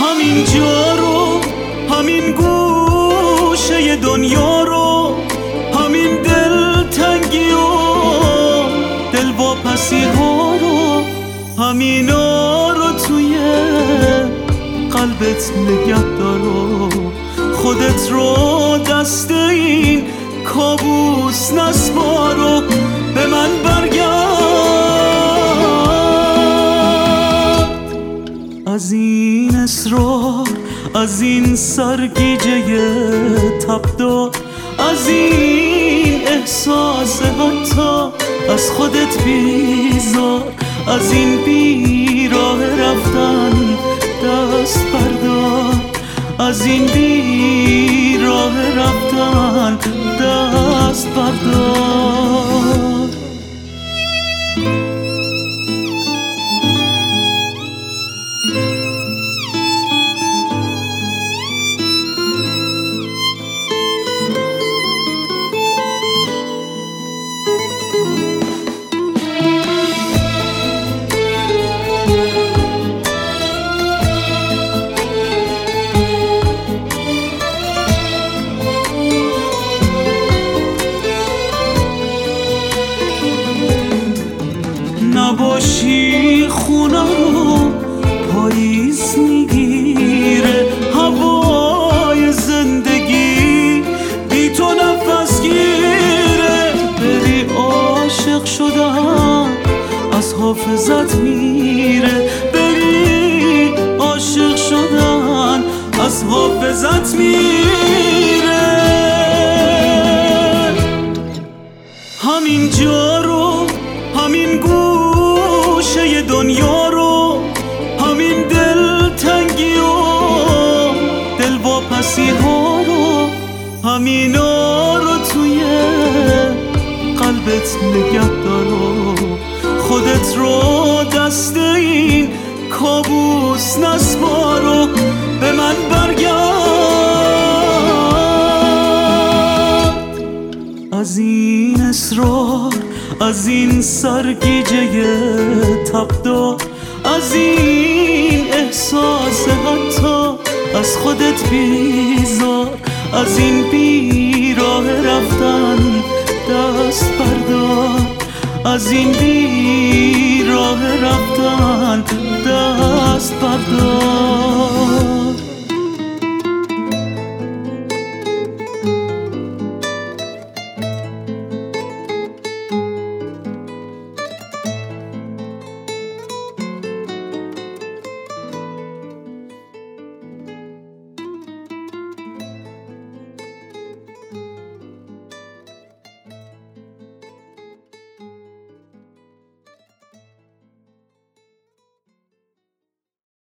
همین جا رو، همین گوشه دنیا رو، همین دلتنگی و دلواپسی ها رو، همینا رو توی قلبت نگه دار و خودت رو دست این کابوس نسپار و به من برگرد. از این اصرار، از این سرگیجه تبدار، از این احساس حتی از خودت بیزار، از این بیراه رفتن دست بردار، از این بیراه رفتن دست بردار. نباشی خونه رو پاییز میگیره، هوای زندگی بی تو نفس گیره. بری عاشق شدن از حافظت میره، بری عاشق شدن از حافظت میره. همین جا رو، همین گوشه دنیا رو، همین دلتنگی و دلواپسی ها رو، همینا رو توی قلبت نگه دار و خودت رو دست این کابوس نسپار و به من برگرد. از این اصرار، از این سرگیجه تبدار، از این احساس حتی از خودت بیزار، از این بیراه رفتن دست بردار، از این بیراه رفتن دست